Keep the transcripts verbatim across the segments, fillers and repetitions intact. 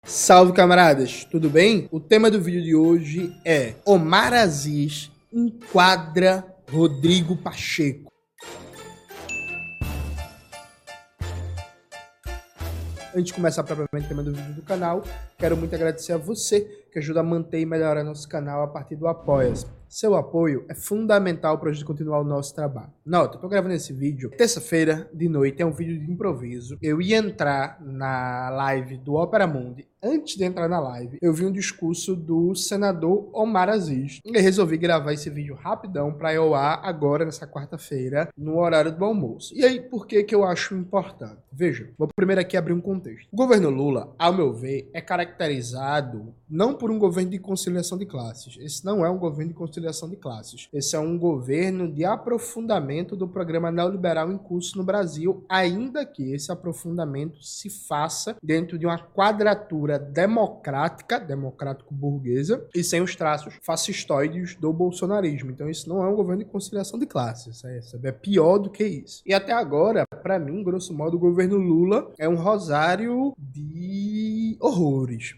Salve, camaradas, tudo bem? O tema do vídeo de hoje é Omar Aziz enquadra Rodrigo Pacheco. Antes de começar propriamente o tema do vídeo do canal, quero muito agradecer a você que ajuda a manter e melhorar nosso canal a partir do Apoia-se. Seu apoio é fundamental para a gente continuar o nosso trabalho. Nota, eu tô gravando esse vídeo terça-feira de noite, é um vídeo de improviso. Eu ia entrar na live do Opera Mundi. Antes de entrar na live, eu vi um discurso do senador Omar Aziz. E resolvi gravar esse vídeo rapidão para eu ar agora, nessa quarta-feira, no horário do almoço. E aí, por que que eu acho importante? Veja, vou primeiro aqui abrir um contexto. O governo Lula, ao meu ver, é caracterizado não por um governo de conciliação de classes. Esse não é um governo de conciliação de classes. Esse é um governo de aprofundamento do programa neoliberal em curso no Brasil, ainda que esse aprofundamento se faça dentro de uma quadratura democrática, democrático-burguesa, e sem os traços fascistoides do bolsonarismo. Então isso não é um governo de conciliação de classes, é, é pior do que isso. E até agora, para mim, grosso modo, o governo Lula é um rosário de horrores.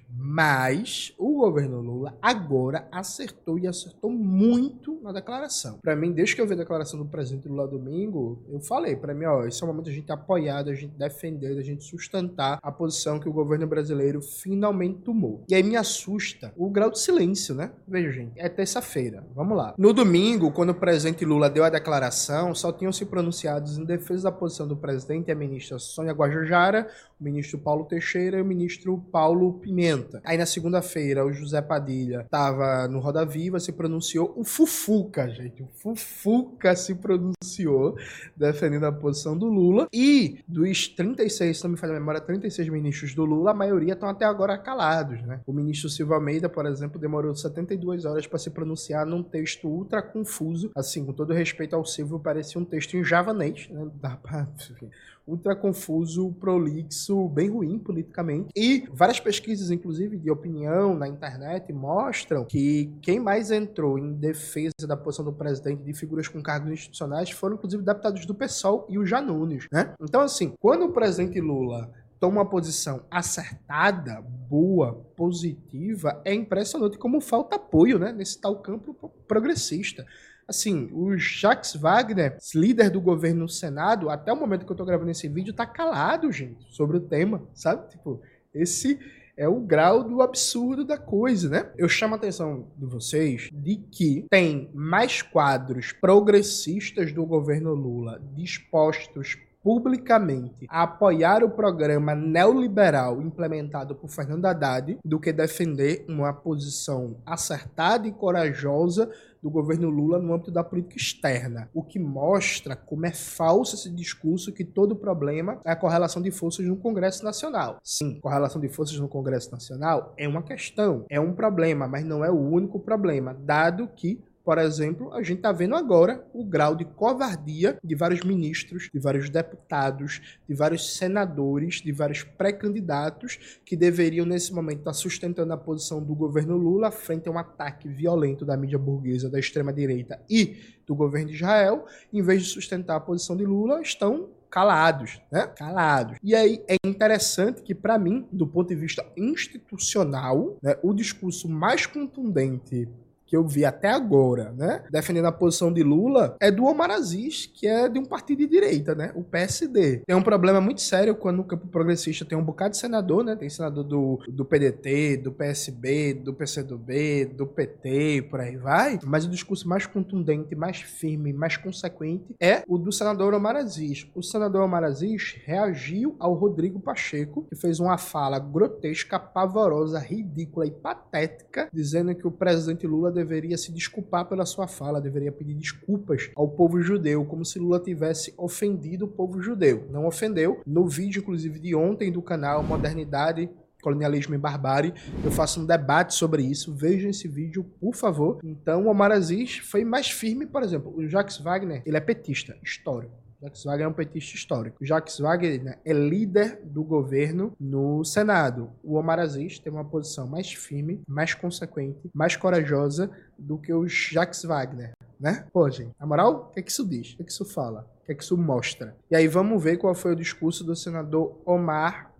Mas o governo Lula agora acertou e acertou muito na declaração. Para mim, desde que eu vi a declaração do presidente Lula domingo, eu falei, para mim, ó, esse é o momento de a gente apoiar, da gente defender, da gente sustentar a posição que o governo brasileiro finalmente tomou. E aí me assusta o grau de silêncio, né? Veja, gente, é terça-feira, vamos lá. No domingo, quando o presidente Lula deu a declaração, só tinham se pronunciado em defesa da posição do presidente a ministra Sônia Guajajara, o ministro Paulo Teixeira e o ministro Paulo Pimenta. Aí na segunda-feira, o José Padilha estava no Roda Viva, se pronunciou, o Fufuca, gente, o Fufuca se pronunciou defendendo a posição do Lula, e dos trinta e seis, se não me falha a memória, trinta e seis ministros do Lula, a maioria estão até agora calados, né? O ministro Silva Almeida, por exemplo, demorou setenta e duas horas para se pronunciar num texto ultra confuso, assim, com todo respeito ao Silvio, parecia um texto em javanês, né? Dá pra... ultra confuso, prolixo, bem ruim politicamente. E várias pesquisas, inclusive, de opinião na internet mostram que quem mais entrou em defesa da posição do presidente de figuras com cargos institucionais foram, inclusive, deputados do PSOL e o Janones, né? Então, assim, quando o presidente Lula toma uma posição acertada, boa, positiva, é impressionante como falta apoio, né, nesse tal campo progressista. Assim, o Jacques Wagner, líder do governo no Senado, até o momento que eu tô gravando esse vídeo, tá calado, gente, sobre o tema, sabe? Tipo, esse é o grau do absurdo da coisa, né? Eu chamo a atenção de vocês de que tem mais quadros progressistas do governo Lula dispostos publicamente a apoiar o programa neoliberal implementado por Fernando Haddad do que defender uma posição acertada e corajosa do governo Lula no âmbito da política externa, o que mostra como é falso esse discurso que todo problema é a correlação de forças no Congresso Nacional. Sim, correlação de forças no Congresso Nacional é uma questão, é um problema, mas não é o único problema, dado que, por exemplo, a gente está vendo agora o grau de covardia de vários ministros, de vários deputados, de vários senadores, de vários pré-candidatos que deveriam, nesse momento, estar sustentando a posição do governo Lula frente a um ataque violento da mídia burguesa, da extrema-direita e do governo de Israel. Em vez de sustentar a posição de Lula, estão calados, né? Calados. E aí é interessante que, para mim, do ponto de vista institucional, né, o discurso mais contundente que eu vi até agora, né, defendendo a posição de Lula, é do Omar Aziz, que é de um partido de direita, né, o P S D. Tem um problema muito sério quando no campo progressista tem um bocado de senador, né, tem senador do, do P D T, do P S B, do P C do B, do P T, por aí vai, mas o discurso mais contundente, mais firme, mais consequente é o do senador Omar Aziz. O senador Omar Aziz reagiu ao Rodrigo Pacheco, que fez uma fala grotesca, pavorosa, ridícula e patética, dizendo que o presidente Lula deveria se desculpar pela sua fala, deveria pedir desculpas ao povo judeu, como se Lula tivesse ofendido o povo judeu. Não ofendeu. No vídeo, inclusive, de ontem do canal Modernidade, Colonialismo e Barbárie, eu faço um debate sobre isso. Vejam esse vídeo, por favor. Então, o Omar Aziz foi mais firme, por exemplo. O Jacques Wagner, ele é petista, histórico. Jacques Wagner é um petista histórico. O Jacques Wagner, né, é líder do governo no Senado. O Omar Aziz tem uma posição mais firme, mais consequente, mais corajosa do que o Jacques Wagner, né? Pô, gente, na moral, o que é que isso diz? O que é que isso fala? O que é que isso mostra? E aí vamos ver qual foi o discurso do senador Omar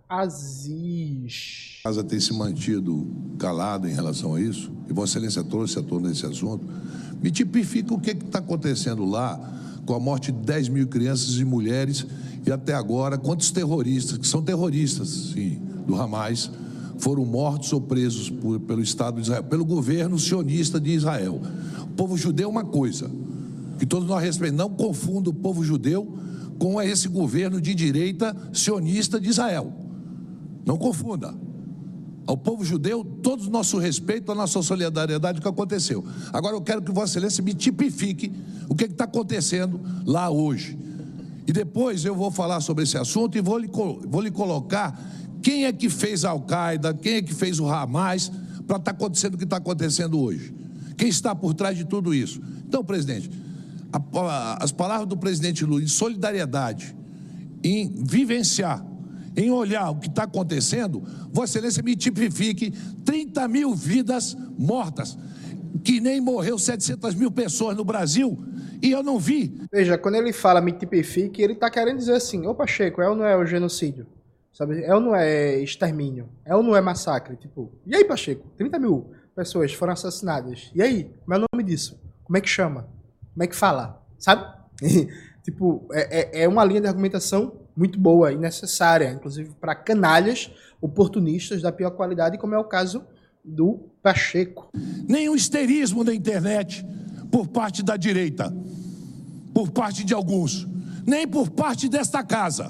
Aziz. A casa tem se mantido calada em relação a isso, e Vossa Excelência trouxe à tona esse assunto. Me tipifica o que está acontecendo lá com a morte de dez mil crianças e mulheres, e até agora, quantos terroristas, que são terroristas, sim, do Hamas, foram mortos ou presos por, pelo Estado de Israel, pelo governo sionista de Israel. O povo judeu é uma coisa, que todos nós respeitamos, não confunda o povo judeu com esse governo de direita sionista de Israel. Não confunda. Ao povo judeu, todo o nosso respeito, a nossa solidariedade, o que aconteceu. Agora eu quero que Vossa Excelência me tipifique o que está acontecendo lá hoje. E depois eu vou falar sobre esse assunto e vou lhe, vou lhe colocar quem é que fez a Al-Qaeda, quem é que fez o Hamas, para estar acontecendo o que está acontecendo hoje. Quem está por trás de tudo isso. Então, presidente, a, a, as palavras do presidente Lula em solidariedade, em vivenciar, em olhar o que está acontecendo, Vossa Excelência me tipifique trinta mil vidas mortas, que nem morreu setecentas mil pessoas no Brasil, e eu não vi. Veja, quando ele fala me tipifique, ele está querendo dizer assim, ô Pacheco, é ou não é o genocídio? Sabe? É ou não é extermínio? É ou não é massacre? Tipo, e aí, Pacheco? trinta mil pessoas foram assassinadas. E aí? Como é o nome disso? Como é que chama? Como é que fala? Sabe? Tipo, é, é, é uma linha de argumentação muito boa e necessária, inclusive para canalhas oportunistas da pior qualidade, como é o caso do Pacheco. Nenhum histerismo na internet por parte da direita, por parte de alguns, nem por parte desta casa,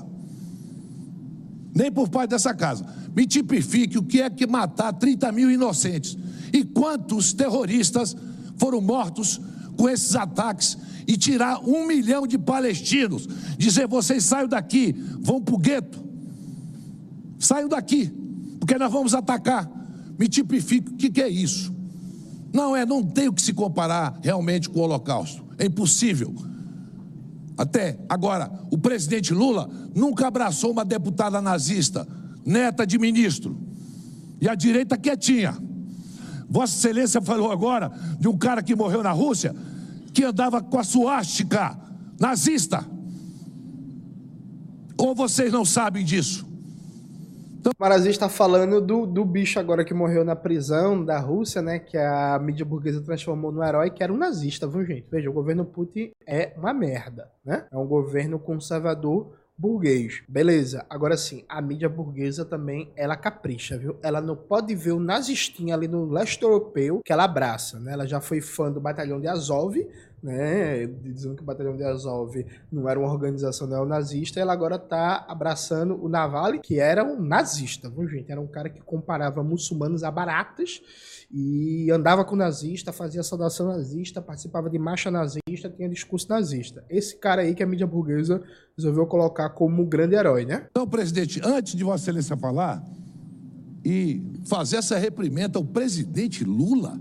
nem por parte dessa casa. Me tipifique o que é que matar trinta mil inocentes e quantos terroristas foram mortos com esses ataques, e tirar um milhão de palestinos, dizer, vocês saiam daqui, vão para o gueto, saiam daqui, porque nós vamos atacar. Me tipifique o que, que é isso. Não é, não tem o que se comparar realmente com o Holocausto, é impossível. Até agora, o presidente Lula nunca abraçou uma deputada nazista, neta de ministro, e a direita quietinha. Vossa Excelência falou agora de um cara que morreu na Rússia, que andava com a suástica nazista. Ou vocês não sabem disso? Então, o Marazzi está falando do, do bicho agora que morreu na prisão da Rússia, né? Que a mídia burguesa transformou no herói, que era um nazista, viu, gente? Veja, o governo Putin é uma merda, né? É um governo conservador burguês. Beleza, agora sim, a mídia burguesa também, ela capricha, viu? Ela não pode ver o nazistinho ali no leste europeu que ela abraça, né? Ela já foi fã do Batalhão de Azov, né? Dizendo que o Batalhão de Azov não era uma organização neonazista, e ela agora tá abraçando o Navalny, que era um nazista, viu, gente? Era um cara que comparava muçulmanos a baratas e andava com nazista, fazia saudação nazista, participava de marcha nazista, tinha discurso nazista. Esse cara aí que a mídia burguesa resolveu colocar como um grande herói, né? Então, presidente, antes de Vossa Excelência falar e fazer essa reprimenda ao presidente Lula,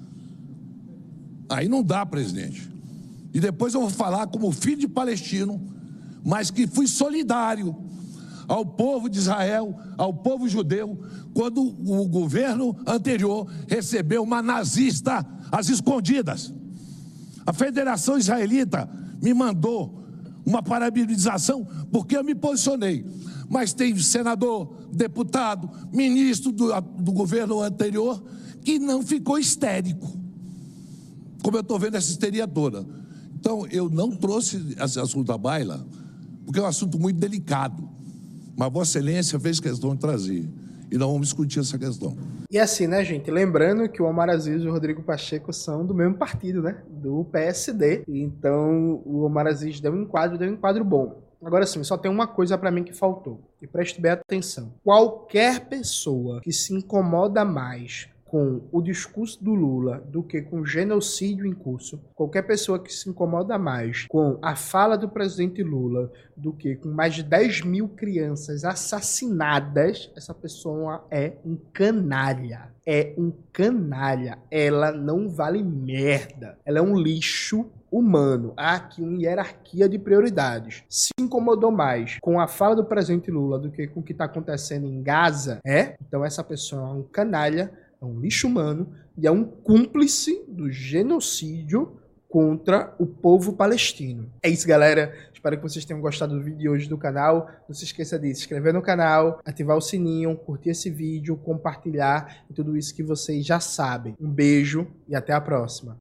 aí não dá, presidente. E depois eu vou falar como filho de palestino, mas que fui solidário ao povo de Israel, ao povo judeu, quando o governo anterior recebeu uma nazista às escondidas. A Federação Israelita me mandou uma parabenização porque eu me posicionei. Mas tem senador, deputado, ministro do, do governo anterior que não ficou histérico, como eu estou vendo essa histeria toda. Então, eu não trouxe esse assunto à baila, porque é um assunto muito delicado. Mas Vossa Excelência fez questão de trazer. E nós vamos discutir essa questão. E assim, né, gente? Lembrando que o Omar Aziz e o Rodrigo Pacheco são do mesmo partido, né? Do P S D. Então, o Omar Aziz deu um enquadro, deu um enquadro bom. Agora sim, só tem uma coisa pra mim que faltou. E preste bem atenção. Qualquer pessoa que se incomoda mais com o discurso do Lula do que com o genocídio em curso, qualquer pessoa que se incomoda mais com a fala do presidente Lula do que com mais de dez mil crianças assassinadas, essa pessoa é um canalha. É um canalha. Ela não vale merda. Ela é um lixo humano. Há aqui uma hierarquia de prioridades. Se incomodou mais com a fala do presidente Lula do que com o que está acontecendo em Gaza, é? Então essa pessoa é um canalha, é um lixo humano e é um cúmplice do genocídio contra o povo palestino. É isso, galera. Espero que vocês tenham gostado do vídeo de hoje do canal. Não se esqueça de se inscrever no canal, ativar o sininho, curtir esse vídeo, compartilhar e tudo isso que vocês já sabem. Um beijo e até a próxima.